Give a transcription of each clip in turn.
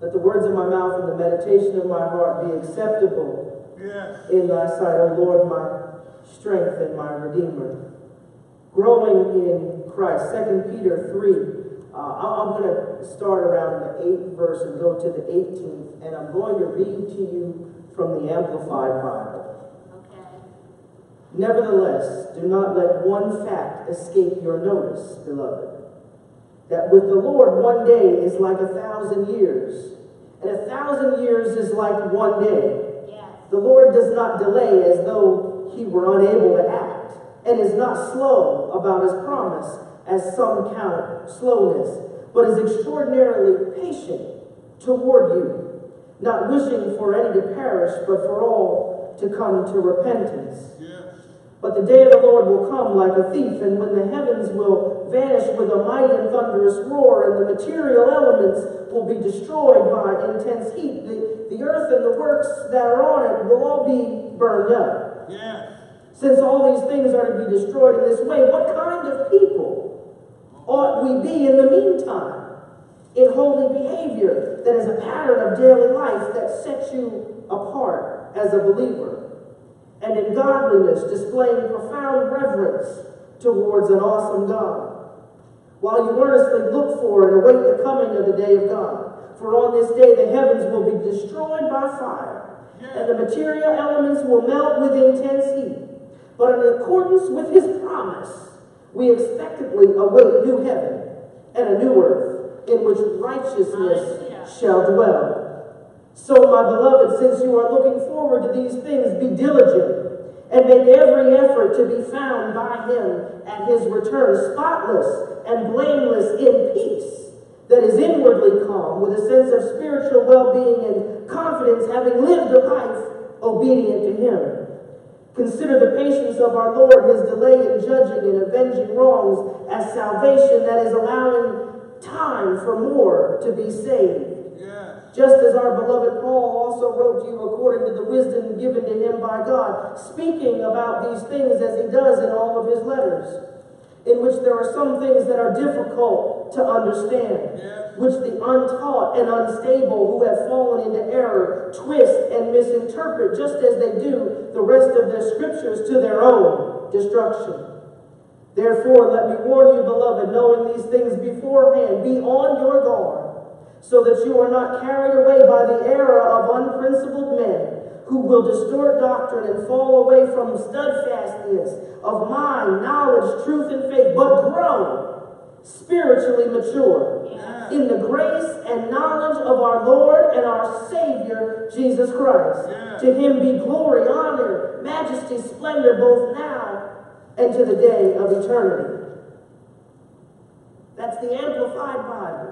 Let the words of my mouth and the meditation of my heart be acceptable in thy sight, O Lord, my strength and my Redeemer. Growing in Christ, 2 Peter 3. I'm going to start around the 8th verse and go to the 18th, and I'm going to read to you from the Amplified Bible. Okay. Nevertheless, do not let one fact escape your notice, beloved, that with the Lord 1 day is like 1,000 years, and 1,000 years is like 1 day. Yes. The Lord does not delay as though he were unable to act, and is not slow about his promise, as some count slowness, but is extraordinarily patient toward you, not wishing for any to perish, but for all to come to repentance. But the day of the Lord will come like a thief, and when the heavens will vanish with a mighty and thunderous roar, and the material elements will be destroyed by intense heat, the earth and the works that are on it will all be burned up. Since all these things are to be destroyed in this way, what kind of people ought we be in the meantime, in holy behavior that is a pattern of daily life that sets you apart as a believer, and in godliness displaying profound reverence towards an awesome God, while you earnestly look for and await the coming of the day of God? For on this day the heavens will be destroyed by fire, and the material elements will melt with intense heat. But in accordance with his promise, we expectantly await new heaven and a new earth in which righteousness shall dwell. So, my beloved, since you are looking forward to these things, be diligent and make every effort to be found by him at his return, spotless and blameless in peace, that is inwardly calm, with a sense of spiritual well-being and confidence, having lived a life obedient to him. Consider the patience of our Lord, his delay in judging and avenging wrongs, as salvation that is allowing time for more to be saved. Just as our beloved Paul also wrote to you according to the wisdom given to him by God, speaking about these things as he does in all of his letters, in which there are some things that are difficult to understand, which the untaught and unstable who have fallen into error twist and misinterpret, just as they do the rest of their scriptures, to their own destruction. Therefore, let me warn you, beloved, knowing these things beforehand, be on your guard, so that you are not carried away by the error of unprincipled men, who will distort doctrine and fall away from steadfastness of mind, knowledge, truth, and faith, but grow spiritually mature in the grace and knowledge of our Lord and our Savior, Jesus Christ. To him be glory, honor, majesty, splendor, both now and to the day of eternity. That's the Amplified Bible.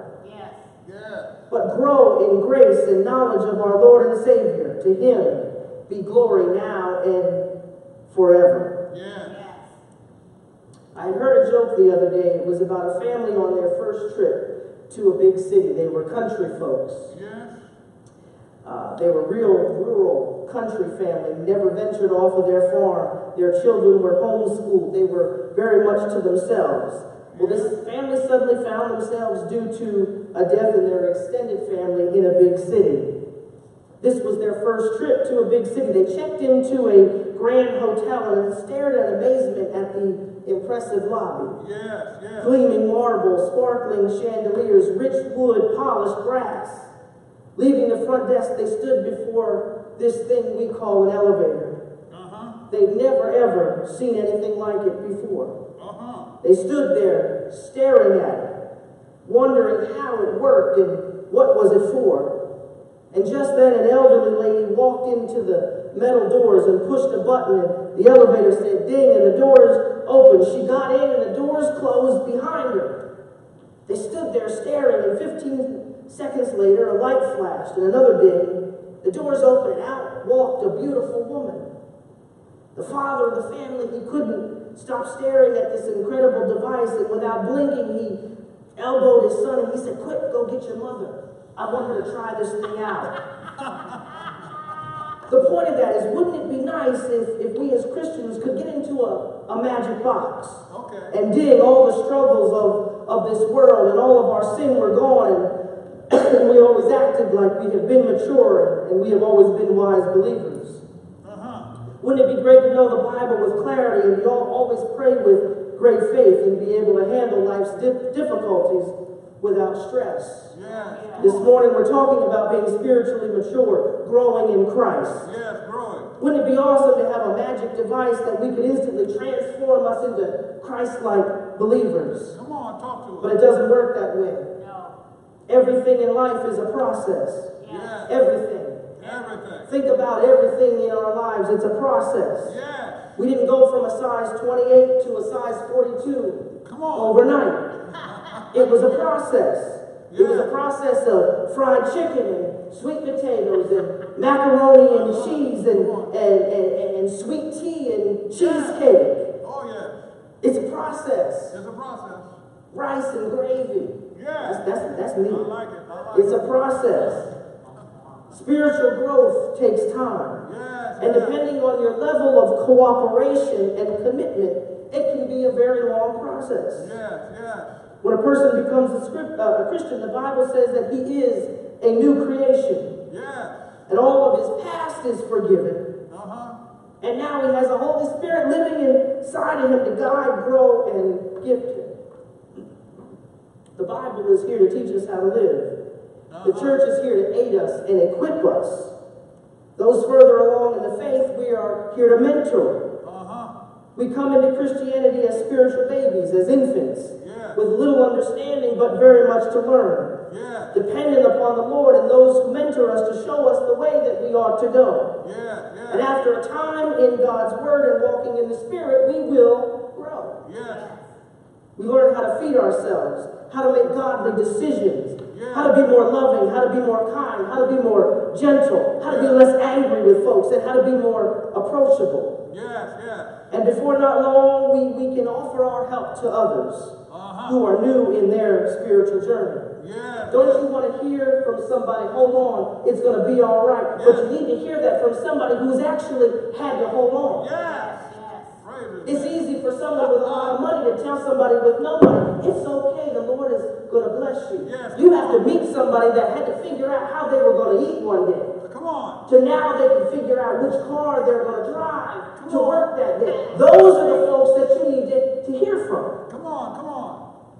But grow in grace and knowledge of our Lord and Savior. To him be glory now and forever. I had heard a joke the other day. It was about a family on their first trip to a big city. They were country folks. They were real rural country family, never ventured off of their farm. Their children were homeschooled. They were very much to themselves. Well, this family suddenly found themselves, due to a death in their extended family, in a big city. This was their first trip to a big city. They checked into a grand hotel and stared in amazement at the impressive lobby. Gleaming marble, sparkling chandeliers, rich wood, polished brass. Leaving the front desk, they stood before this thing we call an elevator. They'd never, ever seen anything like it before. They stood there staring at it, wondering how it worked and what was it for. And just then an elderly lady walked into the metal doors and pushed a button, and the elevator said ding, and the doors opened. She got in and the doors closed behind her. They stood there staring, and 15 seconds later a light flashed and another ding. The doors opened and out walked a beautiful woman. The father of the family, he couldn't stop staring at this incredible device, and without blinking, he elbowed his son and he said, "Quick, go get your mother. I want her to try this thing out." The point of that is, wouldn't it be nice if we as Christians could get into a magic box and dig all the struggles of this world, and all of our sin were gone, and and we always acted like we have been mature and we have always been wise believers. Wouldn't it be great to know the Bible with clarity and always pray with great faith and be able to handle life's difficulties without stress? Yes. This morning we're talking about being spiritually mature, growing in Christ. Yes, growing. Wouldn't it be awesome to have a magic device that we could instantly transform us into Christ-like believers? Come on, talk to us. But it doesn't work that way. No. Everything in life is a process. Yes. Everything. Everything. Think about everything in our lives. It's a process. Yes. We didn't go from a size 28 to a size 42 Come on. overnight. It was a process. It was a Yeah. process of fried chicken and sweet potatoes and macaroni and cheese and sweet tea and cheesecake. Oh, yes. It's a process. It's a process. Rice and gravy. Yes. That's me. I like it. I like It's a process. Spiritual growth takes time. Yes. And depending on your level of cooperation and commitment, it can be a very long process. Yes, yes. When a person becomes a Christian, the Bible says that he is a new creation. Yes. And all of his past is forgiven. And now he has the Holy Spirit living inside of him to guide, grow, and gift him. The Bible is here to teach us how to live. The church is here to aid us and equip us. Those further along in the faith, we are here to mentor. We come into Christianity as spiritual babies, as infants, Yes. with little understanding but very much to learn, Yes. dependent upon the Lord and those who mentor us to show us the way that we ought to go. Yes, And yes. after a time in God's Word and walking in the Spirit, we will grow. Yes. We learn how to feed ourselves, how to make godly decisions, Yeah. how to be more loving, how to be more kind, how to be more gentle, how to be less angry with folks, and how to be more approachable. Yes, yes. And before not long, we can offer our help to others who are new in their spiritual journey. Yes. Don't you want to hear from somebody, hold on, it's going to be all right. But you need to hear that from somebody who's actually had to hold on. Yes. Praise his It's name. easy for someone with a lot of money to tell somebody with no money, it's okay, the Lord is going to bless you. Yes. You have to meet somebody that had to figure out how they were going to eat one day. Come on. To now they can figure out which car they're going to drive to work that day. Those are the folks that you need to hear from. Come on, come on.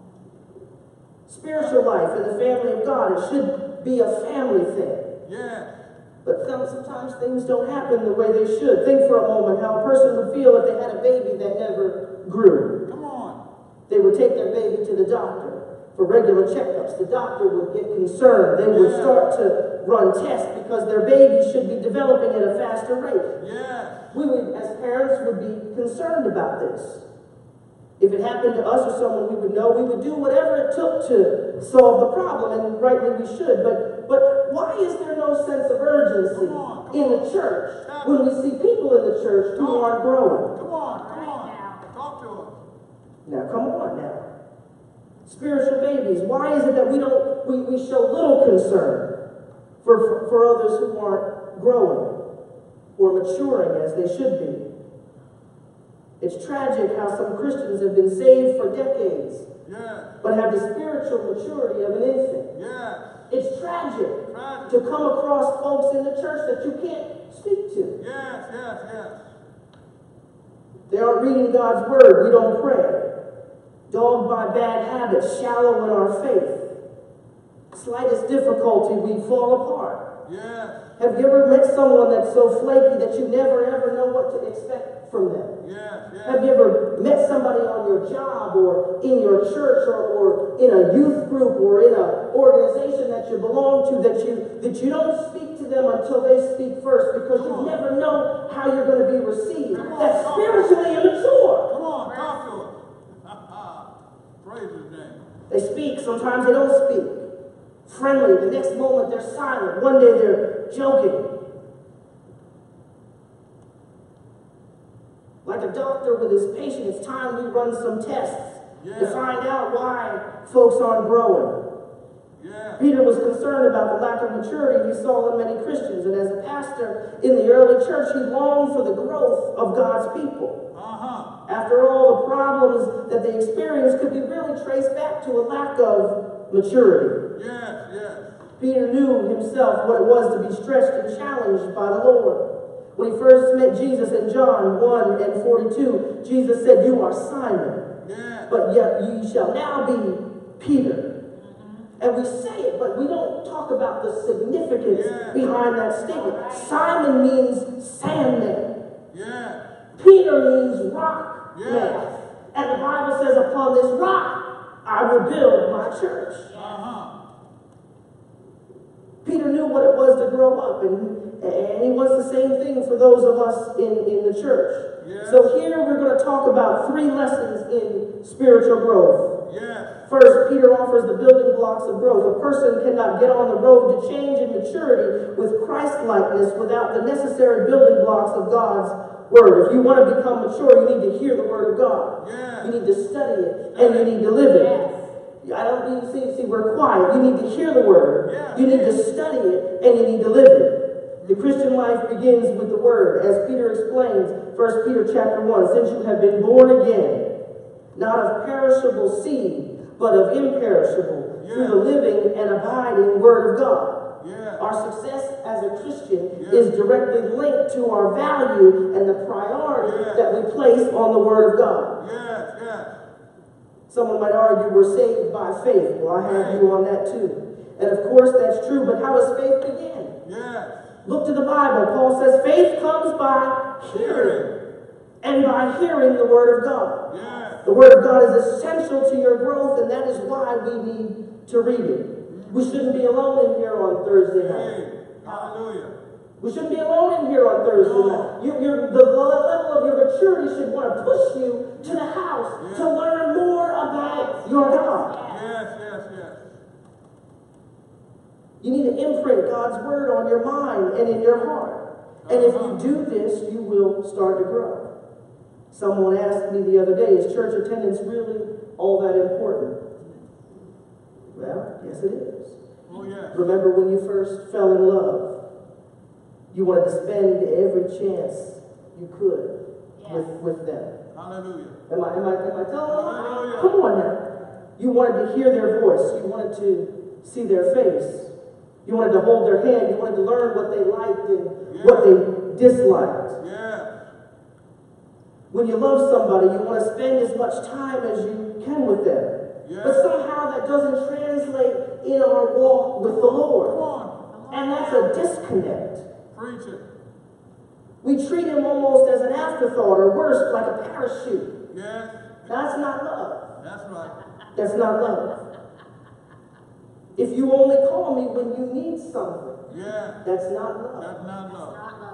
Spiritual life in the family of God, it should be a family thing. Yes. But sometimes things don't happen the way they should. Think for a moment how a person would feel if they had a baby that never grew. Come on. They would take their baby to the doctor for regular checkups. The doctor would get concerned. They would start to run tests because their baby should be developing at a faster rate. Yes. We would, as parents, would be concerned about this. If it happened to us or someone we would know, we would do whatever it took to solve the problem, and rightly we should. But why is there no sense of urgency in the church when we see people in the church who aren't growing? Come on, come on. Talk to us. Now, come on now. Spiritual babies, why is it that we show little concern for others who aren't growing or maturing as they should be? It's tragic how some Christians have been saved for decades, Yes. but have the spiritual maturity of an infant. Yes. It's tragic Tragic. to come across folks in the church that you can't speak to. Yes, yes, yes. They aren't reading God's word. We don't pray. Dogged by bad habits, shallow in our faith. Slightest difficulty, we fall apart. Yes. Have you ever met someone that's so flaky that you never ever know what to expect from them? Yes, yes. Have you ever met somebody on your job or in your church or in a youth group or in an organization that you belong to that you don't speak to them until they speak first because you never know how you're going to be received? That's spiritually immature. Come on, talk to us. Praise his name. They speak, sometimes they don't speak. Friendly, the next moment they're silent. One day they're joking. Like a doctor with his patient, it's time we run some tests to find out why folks aren't growing. Yeah. Peter was concerned about the lack of maturity he saw in many Christians, and as a pastor in the early church, he longed for the growth of God's people. After all, the problems that they experienced could be really traced back to a lack of maturity. Yes, yes. Peter knew himself what it was to be stretched and challenged by the Lord. When he first met Jesus in John 1 and 42, Jesus said, "You are Simon, but yet you shall now be Peter." And we say it, but we don't talk about the significance behind that statement. Simon means sandman. Peter means rock man. And the Bible says, upon this rock, I will build my church. Peter knew what it was to grow up, and he wants the same thing for those of us in the church. So here we're going to talk about 3 lessons in spiritual growth. First, Peter offers the building blocks of growth. A person cannot get on the road to change and maturity with Christ-likeness without the necessary building blocks of God's Word. If you want to become mature, you need to hear the Word of God. You need to study it, and you need to live it. I don't need to see we're quiet. You need to hear the Word. You need to study it, and you need to live it. The Christian life begins with the Word. As Peter explains, 1 Peter chapter 1, since you have been born again, not of perishable seed, but of imperishable, through the living and abiding Word of God. Our success as a Christian is directly linked to our value and the priority that we place on the Word of God. Someone might argue we're saved by faith. Well, I have you on that too. And of course that's true, but how does faith begin? Look to the Bible. Paul says faith comes by hearing, and by hearing the Word of God. The Word of God is essential to your growth, and that is why we need to read it. We shouldn't be alone in here on Thursday night. Hallelujah. We shouldn't be alone in here on Thursday night. The level of your maturity should want to push you to the house to learn more about your God. You need to imprint God's Word on your mind and in your heart. And if you do this, you will start to grow. Someone asked me the other day, is church attendance really all that important? Well, yes it is. Remember when you first fell in love? You wanted to spend every chance you could with them. Hallelujah. Am I telling you? Come on now. You wanted to hear their voice. You wanted to see their face. You wanted to hold their hand. You wanted to learn what they liked and what they disliked. When you love somebody, you want to spend as much time as you can with them. But somehow that doesn't translate in our walk with the Lord. And that's a disconnect. Preach it. We treat Him almost as an afterthought, or worse, like a parachute. That's not love. That's right. That's not love. If you only call me when you need something, that's not love. That's not love.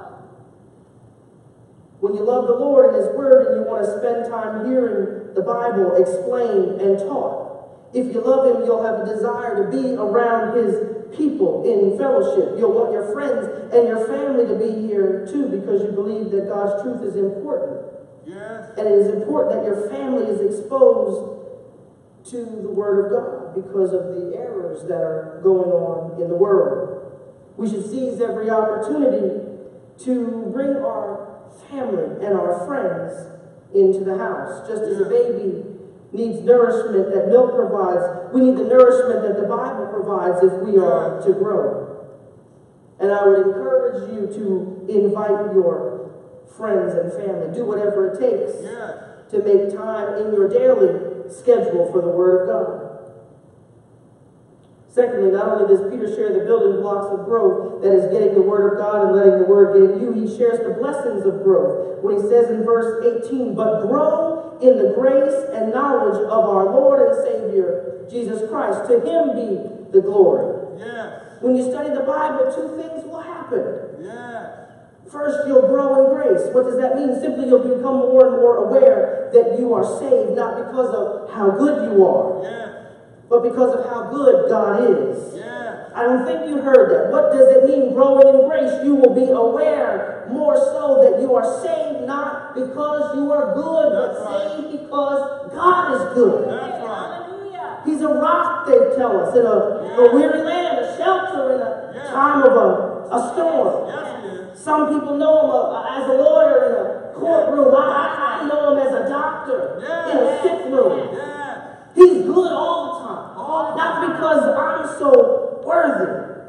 When you love the Lord and His Word and you want to spend time hearing the Bible explained and taught, if you love Him, you'll have a desire to be around His people in fellowship. You'll want your friends and your family to be here too, because you believe that God's truth is important. And it is important that your family is exposed to the Word of God because of the errors that are going on in the world. We should seize every opportunity to bring our family and our friends into the house. Just as a baby needs nourishment that milk provides, we need the nourishment that the Bible provides if we are to grow. And I would encourage you to invite your friends and family. Do whatever it takes to make time in your daily schedule for the Word of God. Secondly, not only does Peter share the building blocks of growth, that is getting the Word of God and letting the Word get in you, he shares the blessings of growth. When he says in verse 18, but grow in the grace and knowledge of our Lord and Savior, Jesus Christ. To Him be the glory. When you study the Bible, 2 things will happen. First, you'll grow in grace. What does that mean? Simply, you'll become more and more aware that you are saved, not because of how good you are, but because of how good God is. I don't think you heard that. What does it mean, growing in grace? You will be aware more so that you are saved, not because you are good, but saved because God is good. He's a rock, they tell us, in a weary land, a shelter in a time of a storm. Some people know him as a lawyer in a courtroom. I know him as a doctor in a sick room. He's good all the time. Not because I'm so worthy,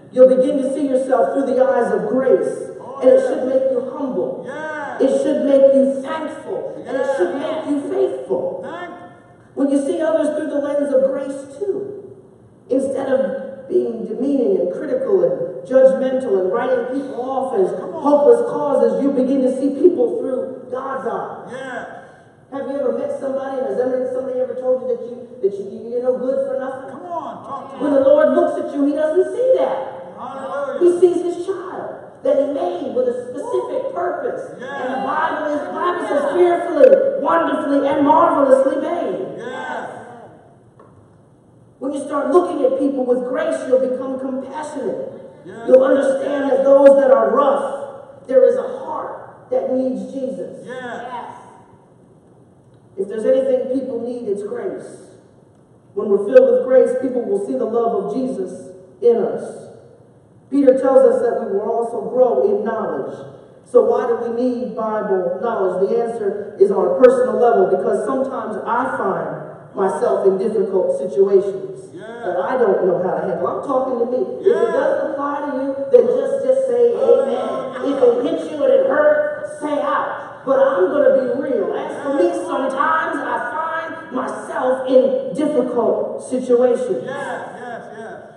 You'll begin to see yourself through the eyes of grace. And it should make you humble. Yeah. It should make you thankful. And it should make you faithful. When you see others through the lens of grace too. Instead of being demeaning and critical and judgmental and writing people off as hopeless causes, you begin to see people through God's eyes. Yeah. Have you ever met somebody, and has somebody ever told you that you're no good for nothing? Come on, talk to me. When the Lord looks at you, he doesn't see that. Hallelujah. He sees his child that he made with a specific purpose. Yeah. And the Bible says fearfully, wonderfully, and marvelously made. Yeah. When you start looking at people with grace, you'll become compassionate. Yeah. You'll understand that those that are rough, there is a heart that needs Jesus. Yeah. If there's anything people need, it's grace. When we're filled with grace, people will see the love of Jesus in us. Peter tells us that we will also grow in knowledge. So why do we need Bible knowledge? The answer is on a personal level, because sometimes I find myself in difficult situations that I don't know how to handle. I'm talking to me. If it doesn't apply to you, then just say amen. If it hits you and it hurts, say out. But I'm going to be real. As for me, sometimes I find myself in difficult situations. Yes.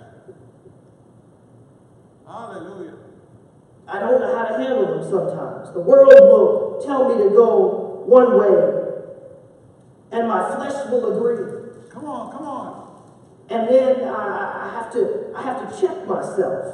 Hallelujah. I don't know how to handle them sometimes. The world will tell me to go one way, and my flesh will agree. Come on. And then I have to check myself.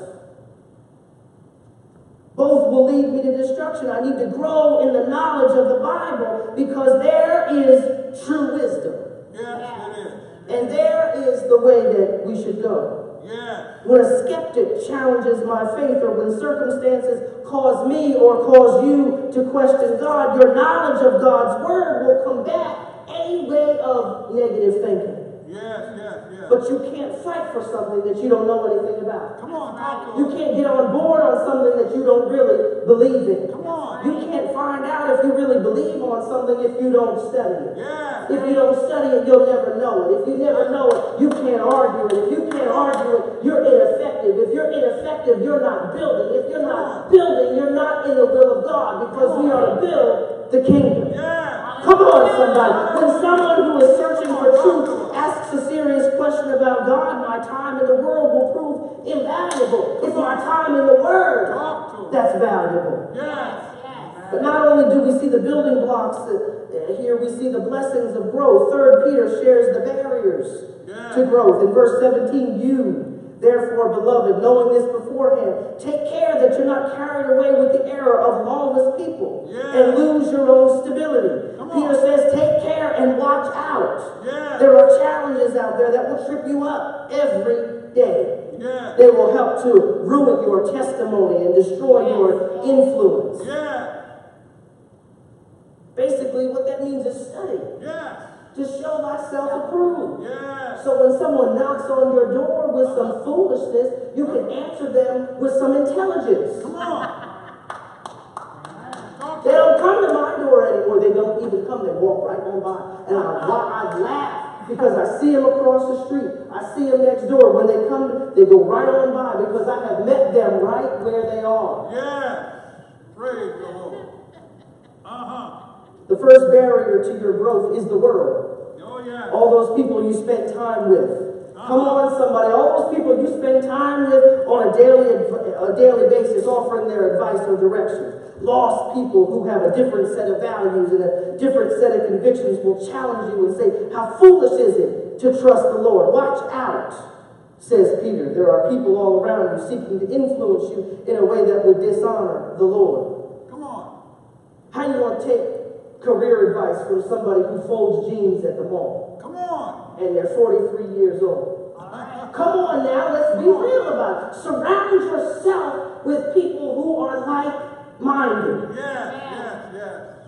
Both will lead me to destruction. I need to grow in the knowledge of the Bible, because there is true wisdom. Yes, it is. And there is the way that we should go. Yeah. When a skeptic challenges my faith, or when circumstances cause me or cause you to question God, your knowledge of God's word will combat any way of negative thinking. Yes. But you can't fight for something that you don't know anything about. Come on, talk to You can't get on board on something that you don't really believe in. Come on. You can't find out if you really believe on something if you don't study it. Yeah. If you don't study it, you'll never know it. If you never know it, you can't argue it. If you can't argue it, you're ineffective. If you're ineffective, you're not building. If you're not building, you're not in the will of God, because we are to build the kingdom. Yeah. Come on, somebody. When someone who is searching for truth asks a serious question about God, my time in the world will prove invaluable. It's my time in the Word that's valuable. Yes. But not only do we see the building blocks, here we see the blessings of growth. 3 Peter shares the barriers to growth. In verse 17, you, therefore, beloved, knowing this beforehand, take care that you're not carried away with the error of lawless people and lose your own stability. Peter says, take care and watch out. There are challenges out there that will trip you up every day. They will help to ruin your testimony and destroy your influence. Basically, what that means is study. To show thyself approved. So when someone knocks on your door with some foolishness, you can answer them with some intelligence. Come on. They don't come to my door anymore. They don't even come. They walk right on by. And I laugh because I see them across the street. I see them next door. When they come, they go right on by, because I have met them right where they are. Praise the Lord. The first barrier to your growth is the world. Oh, yeah. All those people you spend time with. Come on, somebody. All those people you spend time with on a daily basis, offering their advice or direction. Lost people who have a different set of values and a different set of convictions will challenge you and say, how foolish is it to trust the Lord? Watch out, says Peter. There are people all around you seeking to influence you in a way that would dishonor the Lord. Come on. How do you want to take career advice from somebody who folds jeans at the mall? Come on. And they're 43 years old. Come on now, let's be real about it. Surround yourself with people who are like-minded. Yes.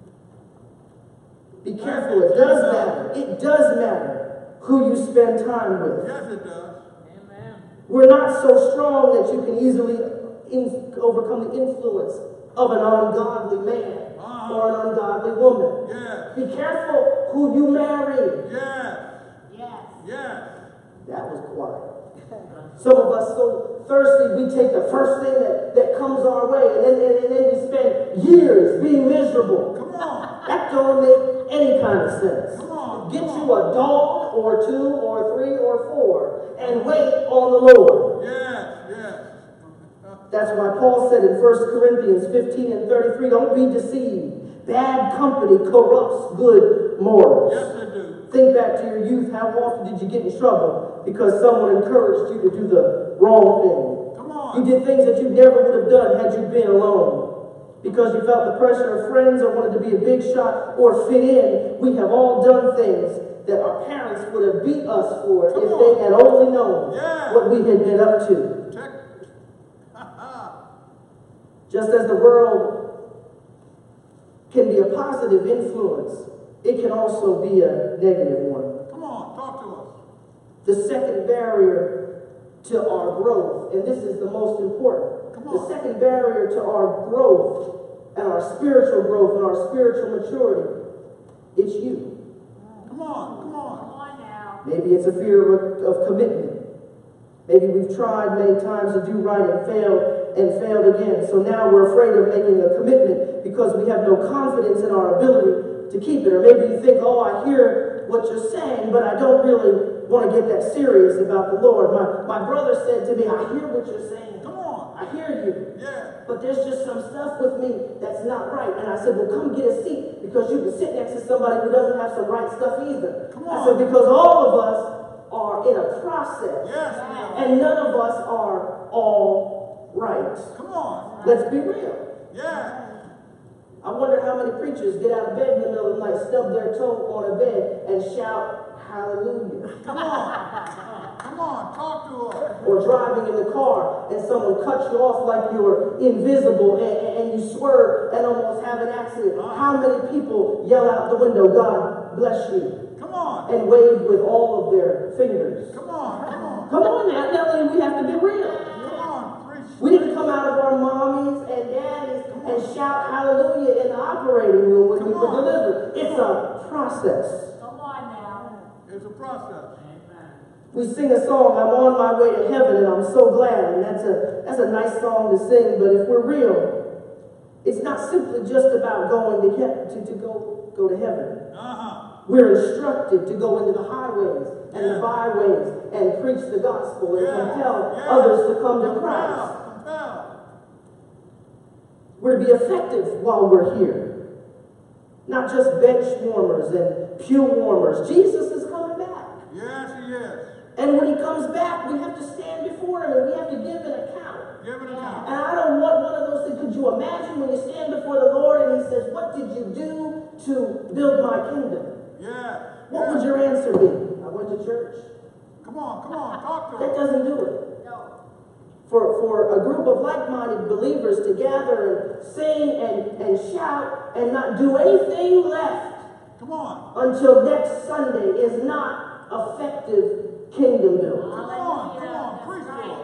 Be careful, it does matter. It does matter who you spend time with. Yes, it does. We're not so strong that you can easily overcome the influence of an ungodly man or an ungodly woman. Be careful who you marry. Yes. That was quiet. Some of us so thirsty, we take the first thing that comes our way, and then we spend years being miserable. Come on. That don't make any kind of sense. Come on. Get you a dog or 2 or 3 or 4 and wait on the Lord. Yes, yes. That's why Paul said in 1 Corinthians 15 and 33, don't be deceived. Bad company corrupts good morals. Yes, they do. Think back to your youth. How often did you get in trouble because someone encouraged you to do the wrong thing? Come on. You did things that you never would have done had you been alone. Because you felt the pressure of friends or wanted to be a big shot or fit in. We have all done things that our parents would have beat us for if they had only known what we had been up to. Just as the world can be a positive influence, it can also be a negative one. Come on, talk to us. The second barrier to our growth, and this is the most important, the second barrier to our growth and our spiritual growth and our spiritual maturity, it's you. Come on, come on. Come on now. Maybe it's a fear of commitment. Maybe we've tried many times to do right and failed again. So now we're afraid of making a commitment because we have no confidence in our ability to keep it. Or maybe you think, oh, I hear what you're saying, but I don't really want to get that serious about the Lord. My brother said to me, I hear what you're saying. Come on. I hear you. Yeah. But there's just some stuff with me that's not right. And I said, well, come get a seat because you can sit next to somebody who doesn't have some right stuff either. Come on. I said, because all of us are in a process. Yes. And none of us are all right. Come on. Let's be real. Yeah. I wonder how many preachers get out of bed in the middle of the night, stub their toe on a bed, and shout, hallelujah. Come on. Come on, talk to us. Or driving in the car, and someone cuts you off like you're invisible, and you swerve and almost have an accident. How many people yell out the window, God bless you? Come on. And wave with all of their fingers. Come on, come on. Come on now, Nelly, we have to be real. Come on, preach. We didn't come out of our mommies and daddies and shout hallelujah in the operating room when we were delivered. It's a process. Come on now. It's a process. We sing a song, I'm on my way to heaven and I'm so glad. And that's a nice song to sing, but if we're real, it's not simply just about going to go to heaven. We're instructed to go into the highways and the byways and preach the gospel and compel others to come to Christ. We're to be effective while we're here. Not just bench warmers and pew warmers. Jesus is coming back. Yes, he is. And when he comes back, we have to stand before him and we have to give an account. Give an account. And I don't want one of those things. Could you imagine when you stand before the Lord and he says, what did you do to build my kingdom? Yeah. What would your answer be? I went to church. Come on, talk to That us. doesn't do it. No. For a group of like-minded believers to gather and sing and shout and not do anything left Come on. until next Sunday is not effective kingdom building. Come on, preach to us.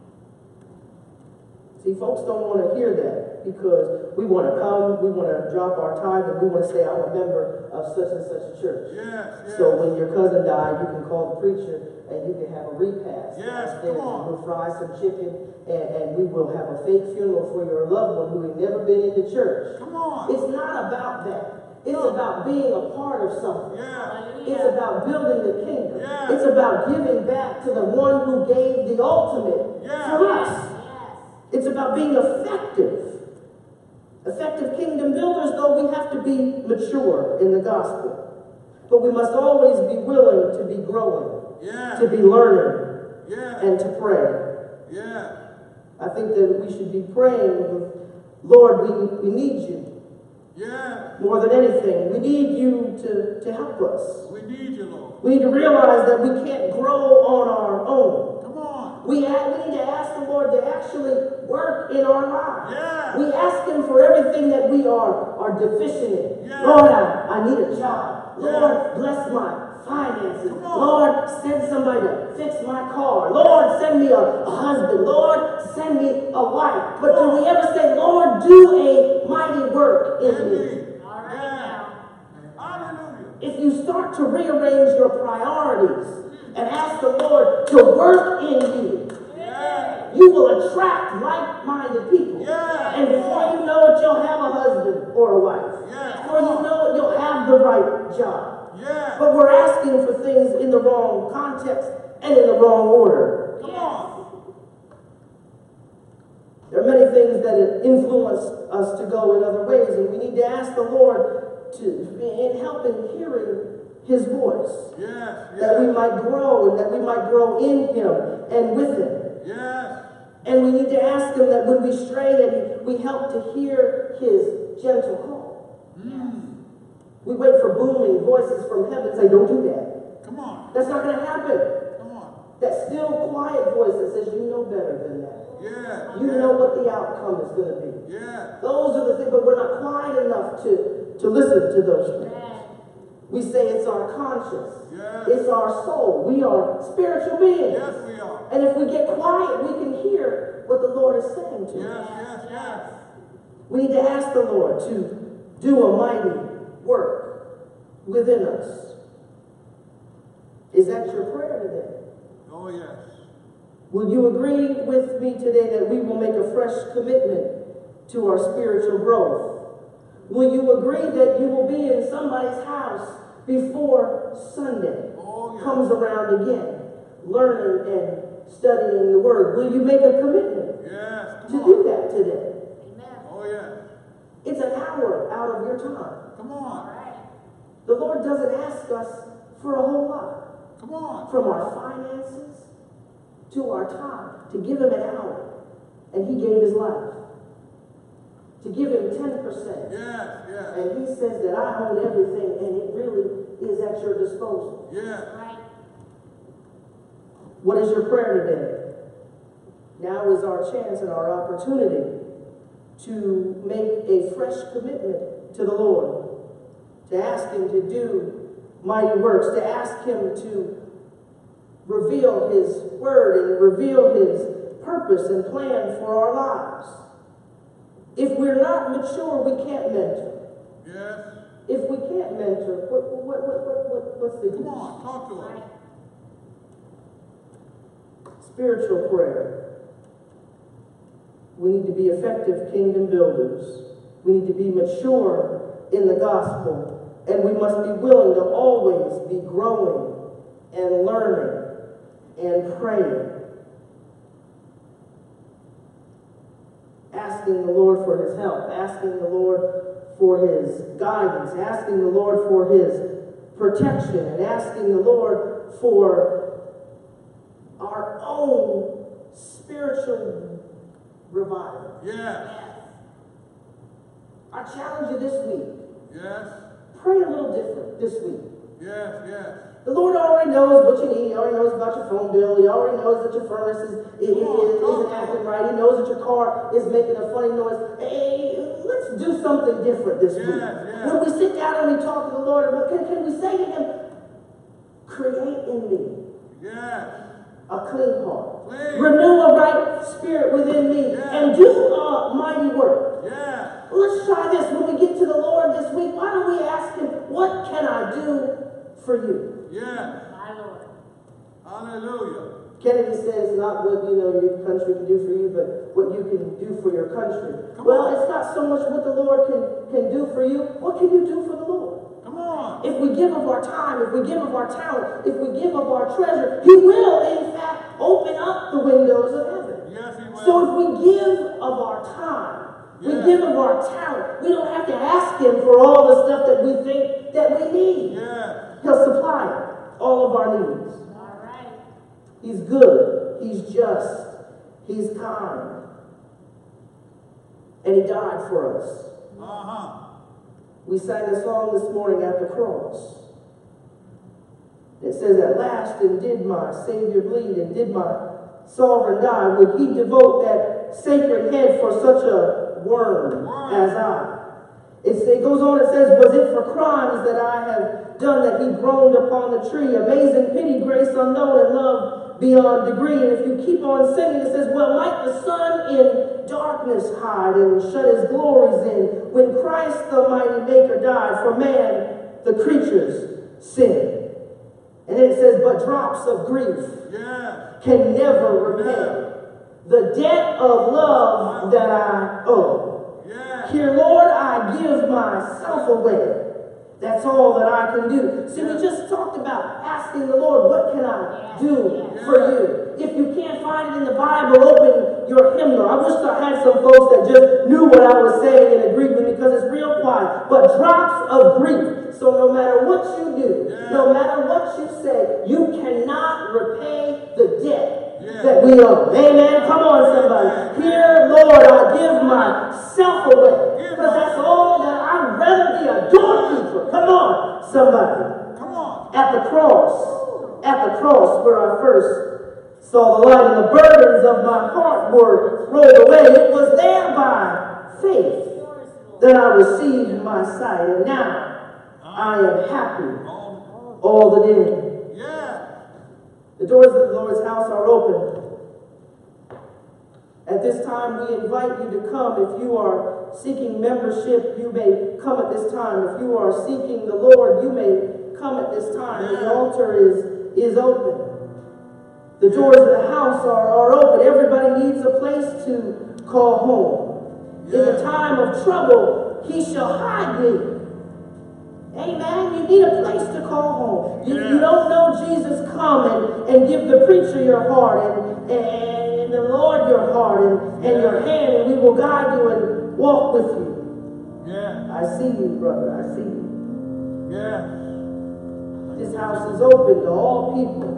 See, folks don't want to hear that because we want to come, we want to drop our tithe, and we want to say, I'm a member of such and such a church. Yes. So when your cousin died, you can call the preacher and you can have a repast. Yes, downstairs, come on. and we'll fry some chicken and we will have a fake funeral for your loved one who had never been into church. Come on. It's not about that. It's about being a part of something. Yeah. It's about building the kingdom. Yeah. It's about giving back to the one who gave the ultimate Yeah. for us. Yes. It's about being effective. Effective kingdom builders, though, we have to be mature in the gospel. But we must always be willing to be growing, Yeah. to be learning, Yeah. and to pray. Yeah. I think that we should be praying, Lord, we need you. Yeah. More than anything, we need you to help us. We need you, Lord. We need to realize that we can't grow on our own. Come on. We need to ask the Lord to actually work in our lives. Yeah. We ask him for everything that we are deficient in. Yeah. Lord, I need a job. Yeah. Lord, bless my finances. Come on. Lord, send somebody to fix my car. Lord, send me a husband. Lord, send me a wife. But do we ever say, Lord, do a mighty work in me? Indeed. All right Yeah. now. Hallelujah. If you start to rearrange your priorities and ask the Lord to work in you, Yeah. you will attract like-minded people. Yeah. And before you know it, you'll have a husband or a wife. Yeah. Before you know it, you'll have the right job. Yeah. But we're asking for things in the wrong context and in the wrong order. Come on. There are many things that influence us to go in other ways, and we need to ask the Lord to help in hearing His voice, Yes. that we Yes. might grow and that we might grow in Him and with Him. Yes. And we need to ask Him that when we stray, that we help to hear His gentle call. We wait for booming voices from heaven say, don't do that. Come on. That's not going to happen. Come on. That still quiet voice that says, you know better than that. Yeah. You know what the outcome is going to be. Yeah. Those are the things, but we're not quiet enough to listen to those things. We say it's our conscience. Yes. It's our soul. We are spiritual beings. Yes, we are. And if we get quiet, we can hear what the Lord is saying to Yes, us. yes, yes. We need to ask the Lord to do a mighty work within us. Is that your prayer today? Oh, yes. Will you agree with me today that we will make a fresh commitment to our spiritual growth? Will you agree that you will be in somebody's house before Sunday Oh, yes. comes around again, learning and studying the Word? Will you make a commitment Yes. to Come do on. that today? Oh, yes. It's an hour out of your time. Come on. The Lord doesn't ask us for a whole lot. Come on. From our finances to our time, to give Him an hour. And He gave His life. To give Him 10%. Yes, yes. And He says that I own everything, and it really is at your disposal. Yes. What is your prayer today? Now is our chance and our opportunity to make a fresh commitment to the Lord, to ask Him to do mighty works, to ask Him to reveal His Word and reveal His purpose and plan for our lives. If we're not mature, we can't mentor. Yes. If we can't mentor, what's the use? Come on. Talk to us. Spiritual prayer. We need to be effective kingdom builders. We need to be mature in the gospel. And we must be willing to always be growing and learning and praying. Asking the Lord for His help. Asking the Lord for His guidance. Asking the Lord for His protection. And asking the Lord for our own spiritual revival. Yes. I challenge you this week. Yes. Pray a little different this week. Yes, yes. The Lord already knows what you need. He already knows about your phone bill. He already knows that your furnace isn't acting right. He knows that your car is making a funny noise. Hey, let's do something different this week. Yes. When we sit down and we talk to the Lord, can we say to Him, create in me Yes. a clean heart. Clean. Renew a right spirit within me. Yes. And do a mighty work. Yes. Let's try this. When we get to the Lord this week, why don't we ask Him, what can I do for you? Yes. My Lord. Hallelujah. Kennedy says not what your country can do for you, but what you can do for your country. Come Well, on. it's not so much what the Lord can do for you. What can you do for the Lord? Come on. If we give of our time, if we give of our talent, if we give of our treasure, He will, in fact, open up the windows of heaven. Yes, He will. So if we give of our time, we Yeah. give of our talent, we don't have to ask Him for all the stuff that we think that we need. Yes. He'll supply all of our needs. All right. He's good. He's just. He's kind. And He died for us. Uh-huh. We sang a song this morning at the cross. It says, at last, and did my Savior bleed, and did my sovereign die? Would He devote that sacred head for such a worm as I? It goes on, it says, was it for crimes that I have done that He groaned upon the tree? Amazing pity, grace unknown, and love beyond degree. And if you keep on singing, it says, well, might the sun in darkness hide and shut His glories in, when Christ the mighty Maker died for man, the creature's sin. And then it says, but drops of grief Yes. can never repay the debt of love that I owe. Yes. Here, Lord, I give myself away. That's all that I can do. See, we just talked about asking the Lord, what can I do for you? If you can't find it in the Bible, open your hymnal. I wish I had some folks that just knew what I was saying and agreed with me because it's real quiet. But drops of grief. So no matter what you do, no matter what you say, you cannot repay the debt that we owe. Amen. Come on, somebody. Here, Lord, I give myself away. Because that's all that I'd rather be a doorkeeper. Come on, somebody. Come on. At the cross where I first saw the light and the burdens of my heart were rolled away. It was there by faith that I received my sight. And now I am happy all the day. Yeah. The doors of the Lord's house are open. At this time, we invite you to come. If you are seeking membership, you may come at this time. If you are seeking the Lord, you may come at this time. The altar is open. The doors of the house are open. Everybody needs a place to call home. In the time of trouble, he shall hide me. Amen. You need a place to call home. You don't know Jesus, come and give the preacher your heart and the Lord your heart and your hand, and we will guide you and walk with you. Yeah. I see you, brother. I see you. Yeah. This house is open to all people.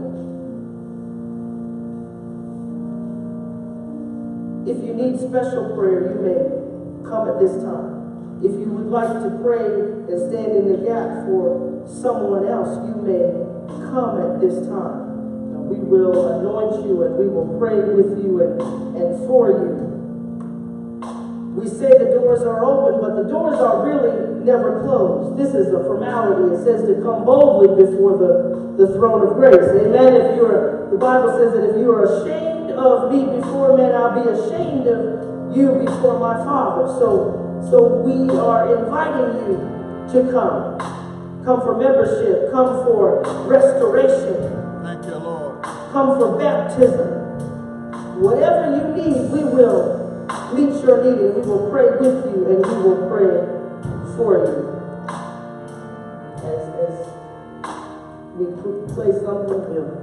If you need special prayer, you may come at this time. If you would like to pray and stand in the gap for someone else, you may come at this time. We will anoint you and we will pray with you and for you. We say the doors are open, but the doors are really never closed. This is a formality. It says to come boldly before the throne of grace. Amen. The Bible says that if you are ashamed of me before men, I'll be ashamed of you before my Father. So we are inviting you to come. Come for membership. Come for restoration. Thank you, Lord. Come for baptism. Whatever you need, we will meet your need and we will pray with you and we will pray for you. As we play something new.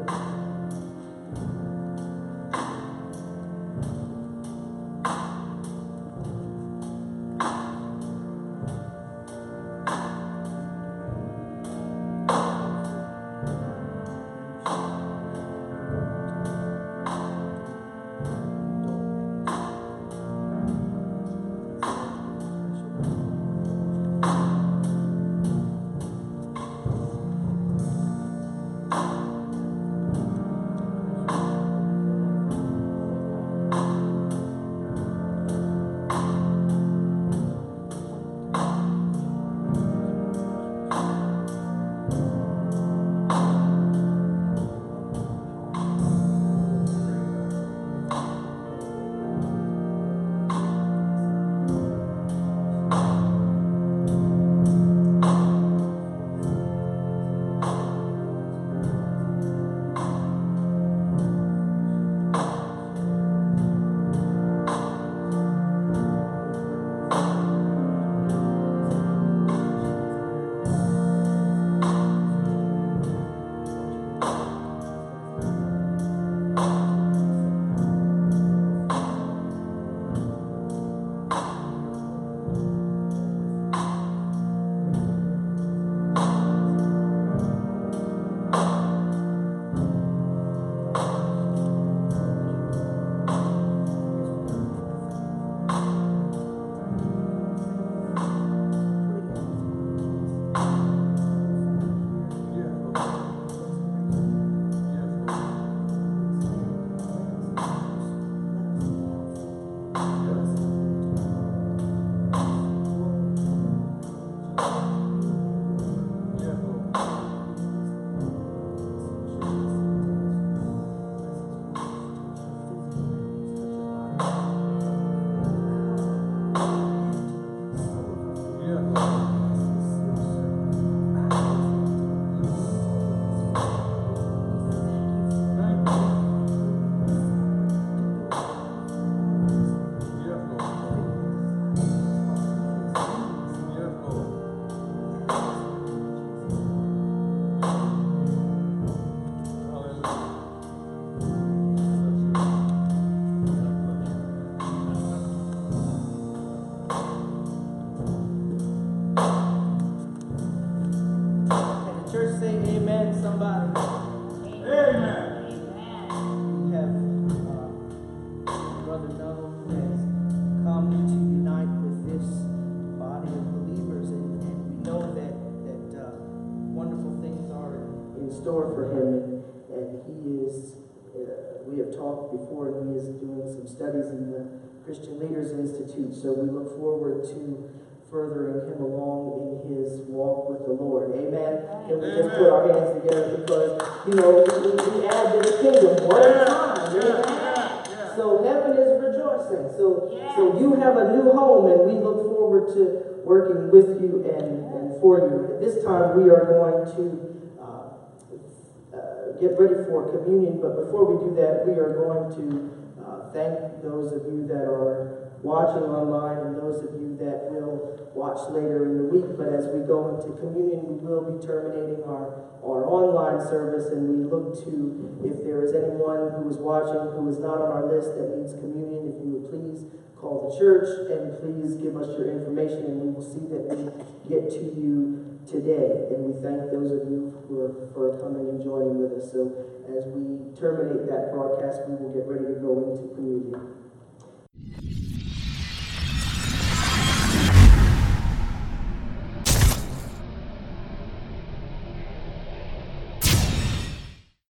store for him, and he is, we have talked before, and he is doing some studies in the Christian Leaders Institute, so we look forward to furthering him along in his walk with the Lord. Amen. And we just put our hands together because, we add to the kingdom one at a time. Amen. So heaven is rejoicing. So you have a new home, and we look forward to working with you and for you. At this time, we are going to get ready for communion, but before we do that, we are going to thank those of you that are watching online and those of you that will watch later in the week. But as we go into communion, we will be terminating our online service, and we look to, if there is anyone who is watching who is not on our list that needs communion, if you would please call the church and please give us your information, and we will see that we get to you today. And we thank those of you for coming and joining with us. So as we terminate that broadcast, we will get ready to go into communion.